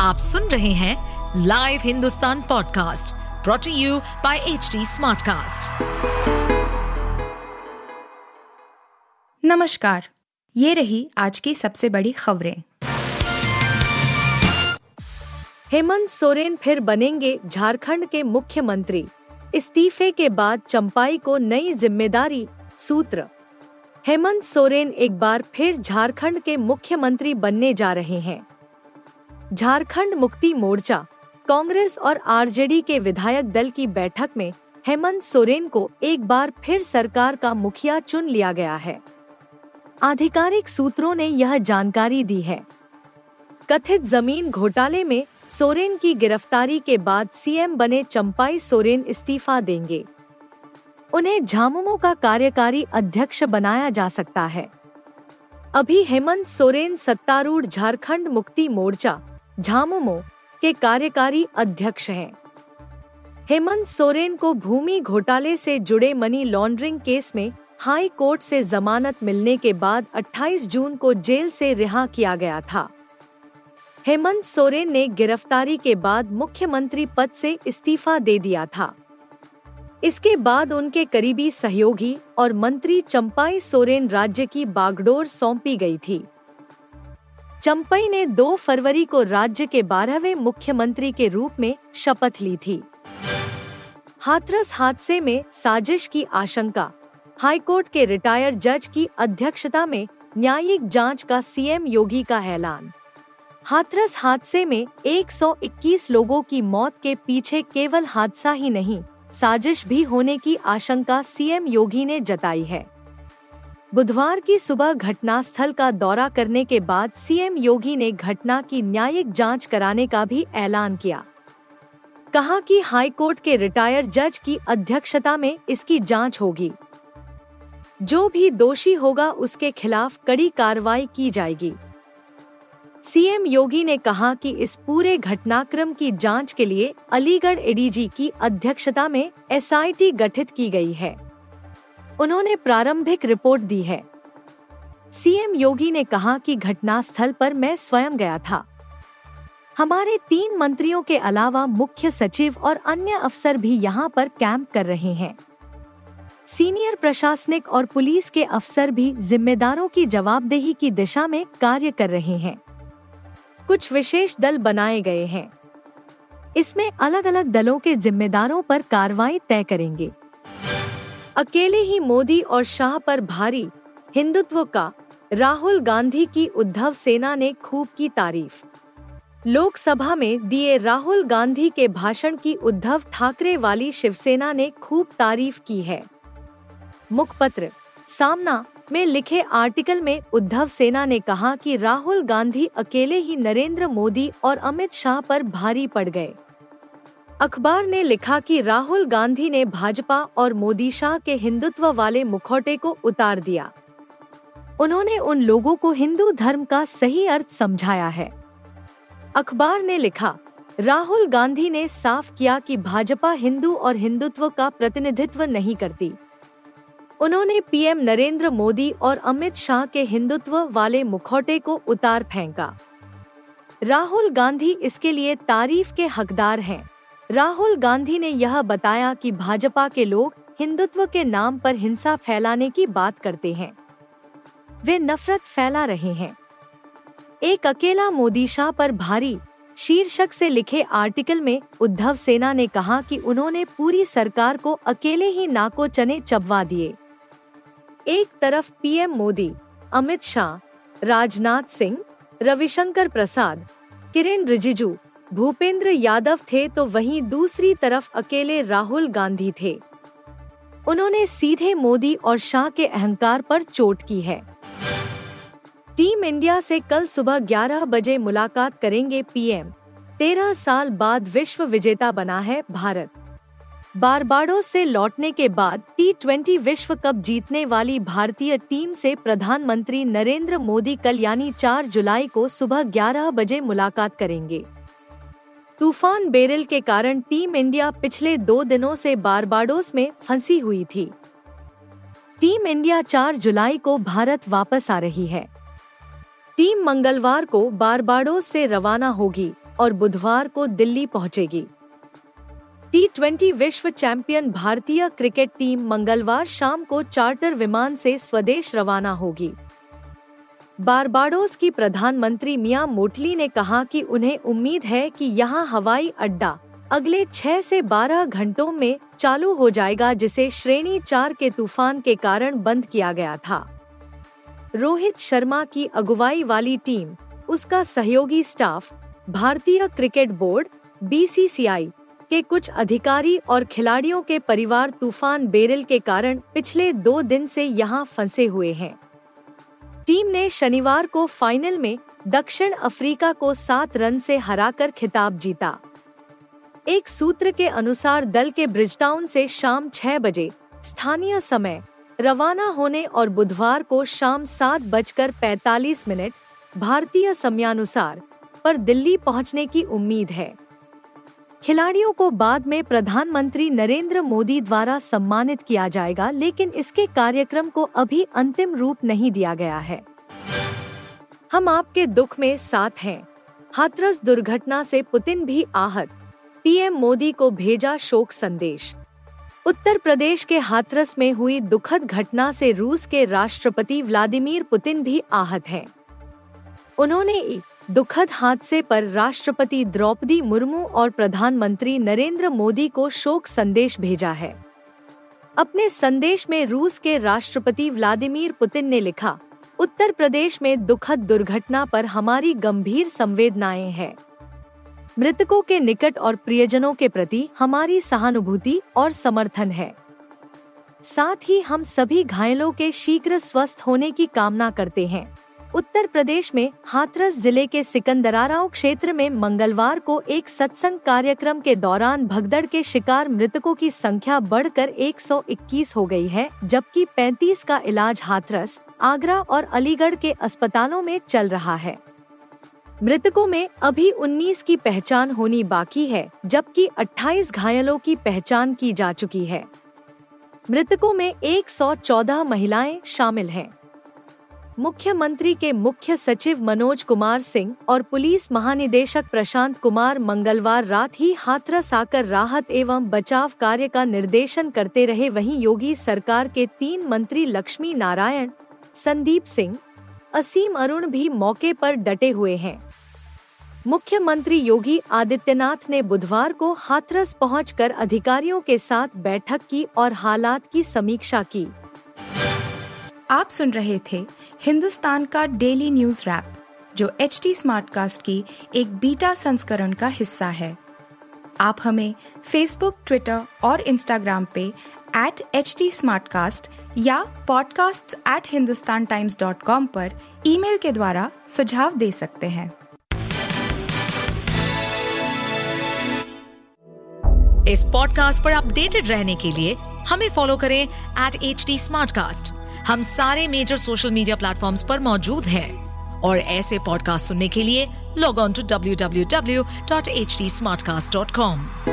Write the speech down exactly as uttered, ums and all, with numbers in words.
आप सुन रहे हैं live Hindustan podcast brought to you by H T Smartcast. नमस्कार, ये रही आज की सबसे बड़ी खबरें। हेमंत सोरेन फिर बनेंगे झारखंड के मुख्यमंत्री, इस्तीफे के बाद चंपाई को नई जिम्मेदारी, सूत्र। हेमंत सोरेन एक बार फिर झारखंड के मुख्यमंत्री बनने जा रहे हैं। झारखंड मुक्ति मोर्चा, कांग्रेस और आरजेडी के विधायक दल की बैठक में हेमंत सोरेन को एक बार फिर सरकार का मुखिया चुन लिया गया है। आधिकारिक सूत्रों ने यह जानकारी दी है। कथित जमीन घोटाले में सोरेन की गिरफ्तारी के बाद सीएम बने चंपाई सोरेन इस्तीफा देंगे। उन्हें झामुमो का कार्यकारी अध्यक्ष बनाया जा सकता है। अभी हेमंत सोरेन सत्तारूढ़ झारखंड मुक्ति मोर्चा झामुमो के कार्यकारी अध्यक्ष हैं। हेमंत सोरेन को भूमि घोटाले से जुड़े मनी लॉन्ड्रिंग केस में हाई कोर्ट से जमानत मिलने के बाद अट्ठाईस जून को जेल से रिहा किया गया था। हेमंत सोरेन ने गिरफ्तारी के बाद मुख्यमंत्री पद से इस्तीफा दे दिया था। इसके बाद उनके करीबी सहयोगी और मंत्री चंपाई सोरेन राज्य की बागडोर सौंपी गई थी। चंपाई ने दो फरवरी को राज्य के बारहवें मुख्यमंत्री के रूप में शपथ ली थी। हाथरस हादसे में साजिश की आशंका, हाईकोर्ट के रिटायर्ड जज की अध्यक्षता में न्यायिक जांच का सीएम योगी का ऐलान। हाथरस हादसे में एक सौ इक्कीस लोगों की मौत के पीछे केवल हादसा ही नहीं, साजिश भी होने की आशंका सीएम योगी ने जताई है। बुधवार की सुबह घटनास्थल का दौरा करने के बाद सीएम योगी ने घटना की न्यायिक जांच कराने का भी ऐलान किया। कहा कि हाईकोर्ट के रिटायर्ड जज की अध्यक्षता में इसकी जांच होगी। जो भी दोषी होगा उसके खिलाफ कड़ी कार्रवाई की जाएगी। सीएम योगी ने कहा कि इस पूरे घटनाक्रम की जांच के लिए अलीगढ़ एडीजी की अध्यक्षता में एसआईटी गठित की गई है। उन्होंने प्रारंभिक रिपोर्ट दी है। सीएम योगी ने कहा कि घटनास्थल पर मैं स्वयं गया था। हमारे तीन मंत्रियों के अलावा मुख्य सचिव और अन्य अफसर भी यहां पर कैंप कर रहे हैं। सीनियर प्रशासनिक और पुलिस के अफसर भी जिम्मेदारों की जवाबदेही की दिशा में कार्य कर रहे हैं। कुछ विशेष दल बनाए गए हैं। इसमें अलग अलग दलों के जिम्मेदारों पर कार्रवाई तय करेंगे। अकेले ही मोदी और शाह पर भारी, हिंदुत्व का, राहुल गांधी की उद्धव सेना ने खूब की तारीफ। लोकसभा में दिए राहुल गांधी के भाषण की उद्धव ठाकरे वाली शिवसेना ने खूब तारीफ की है। मुखपत्र सामना में लिखे आर्टिकल में उद्धव सेना ने कहा कि राहुल गांधी अकेले ही नरेंद्र मोदी और अमित शाह पर भारी पड़ गए। अखबार ने लिखा कि राहुल गांधी ने भाजपा और मोदी शाह के हिंदुत्व वाले मुखौटे को उतार दिया। उन्होंने उन लोगों को हिंदू धर्म का सही अर्थ समझाया है। अखबार ने लिखा, राहुल गांधी ने साफ किया कि भाजपा हिंदू और हिंदुत्व का प्रतिनिधित्व नहीं करती। उन्होंने पीएम नरेंद्र मोदी और अमित शाह के हिंदुत्व वाले मुखौटे को उतार फेंका। राहुल गांधी इसके लिए तारीफ के हकदार हैं। राहुल गांधी ने यह बताया कि भाजपा के लोग हिंदुत्व के नाम पर हिंसा फैलाने की बात करते हैं। वे नफरत फैला रहे हैं। एक अकेला मोदी शाह पर भारी शीर्षक से लिखे आर्टिकल में उद्धव सेना ने कहा कि उन्होंने पूरी सरकार को अकेले ही नाको चने चबवा दिए। एक तरफ पीएम मोदी, अमित शाह, राजनाथ सिंह, रविशंकर प्रसाद, किरेन रिजिजू, भूपेंद्र यादव थे तो वहीं दूसरी तरफ अकेले राहुल गांधी थे। उन्होंने सीधे मोदी और शाह के अहंकार पर चोट की है। टीम इंडिया से कल सुबह ग्यारह बजे मुलाकात करेंगे पीएम। तेरह साल बाद विश्व विजेता बना है भारत। बारबाडोस से लौटने के बाद टी ट्वेंटी विश्व कप जीतने वाली भारतीय टीम से प्रधानमंत्री नरेंद्र मोदी कल यानी चार जुलाई को सुबह ग्यारह बजे मुलाकात करेंगे। तूफान बेरिल के कारण टीम इंडिया पिछले दो दिनों से बारबाडोस में फंसी हुई थी। टीम इंडिया चार जुलाई को भारत वापस आ रही है। टीम मंगलवार को बारबाडोस से रवाना होगी। और बुधवार को दिल्ली पहुंचेगी। टी ट्वेंटी विश्व चैंपियन भारतीय क्रिकेट टीम मंगलवार शाम को चार्टर विमान से स्वदेश रवाना होगी। बारबाडोस की प्रधानमंत्री मिया मोटली ने कहा कि उन्हें उम्मीद है कि यहां हवाई अड्डा अगले छह से बारह घंटों में चालू हो जाएगा, जिसे श्रेणी चार के तूफान के कारण बंद किया गया था। रोहित शर्मा की अगुवाई वाली टीम, उसका सहयोगी स्टाफ, भारतीय cricket board B C C I के कुछ अधिकारी और खिलाड़ियों के परिवार तूफान बेरिल के कारण पिछले दो दिन से यहां फंसे हुए हैं। टीम ने शनिवार को फाइनल में दक्षिण अफ्रीका को सात रन से हराकर खिताब जीता। एक सूत्र के अनुसार दल के ब्रिजटाउन से शाम छह बजे स्थानीय समय रवाना होने और बुधवार को शाम सात बजकर पैंतालीस मिनट भारतीय समयानुसार पर दिल्ली पहुंचने की उम्मीद है। खिलाड़ियों को बाद में प्रधानमंत्री नरेंद्र मोदी द्वारा सम्मानित किया जाएगा, लेकिन इसके कार्यक्रम को अभी अंतिम रूप नहीं दिया गया है। हम आपके दुख में साथ हैं। हाथरस दुर्घटना से पुतिन भी आहत, पीएम मोदी को भेजा शोक संदेश। उत्तर प्रदेश के हाथरस में हुई दुखद घटना से रूस के राष्ट्रपति व्लादिमीर पुतिन भी आहत हैं। उन्होंने दुखद हादसे पर राष्ट्रपति द्रौपदी मुर्मू और प्रधानमंत्री नरेंद्र मोदी को शोक संदेश भेजा है। अपने संदेश में रूस के राष्ट्रपति व्लादिमीर पुतिन ने लिखा, उत्तर प्रदेश में दुखद दुर्घटना पर हमारी गंभीर संवेदनाएं हैं। मृतकों के निकट और प्रियजनों के प्रति हमारी सहानुभूति और समर्थन है। साथ ही हम सभी घायलों के शीघ्र स्वस्थ होने की कामना करते हैं। उत्तर प्रदेश में हाथरस जिले के सिकंदराराव क्षेत्र में मंगलवार को एक सत्संग कार्यक्रम के दौरान भगदड़ के शिकार मृतकों की संख्या बढ़कर एक सौ इक्कीस हो गई है, जबकि पैंतीस का इलाज हाथरस, आगरा और अलीगढ़ के अस्पतालों में चल रहा है। मृतकों में अभी उन्नीस की पहचान होनी बाकी है, जबकि अट्ठाईस घायलों की पहचान की जा चुकी है। मृतकों में एक सौ चौदह महिलाएं शामिल हैं। मुख्यमंत्री के मुख्य सचिव मनोज कुमार सिंह और पुलिस महानिदेशक प्रशांत कुमार मंगलवार रात ही हाथरस आकर राहत एवं बचाव कार्य का निर्देशन करते रहे। वहीं योगी सरकार के तीन मंत्री लक्ष्मी नारायण, संदीप सिंह, असीम अरुण भी मौके पर डटे हुए हैं। मुख्यमंत्री योगी आदित्यनाथ ने बुधवार को हाथरस पहुंचकर अधिकारियों के साथ बैठक की और हालात की समीक्षा की। आप सुन रहे थे हिंदुस्तान का डेली न्यूज रैप, जो एच टी स्मार्टकास्ट की एक बीटा संस्करण का हिस्सा है। आप हमें फेसबुक, ट्विटर और इंस्टाग्राम पे एट एच टी स्मार्टकास्ट या podcasts at Hindustan Times dot com पर ईमेल के द्वारा सुझाव दे सकते हैं। इस पॉडकास्ट पर अपडेटेड रहने के लिए हमें फॉलो करें एट एच टी स्मार्टकास्ट। हम सारे मेजर सोशल मीडिया प्लेटफॉर्म्स पर मौजूद हैं और ऐसे पॉडकास्ट सुनने के लिए log on to W W W dot H T Smartcast dot com.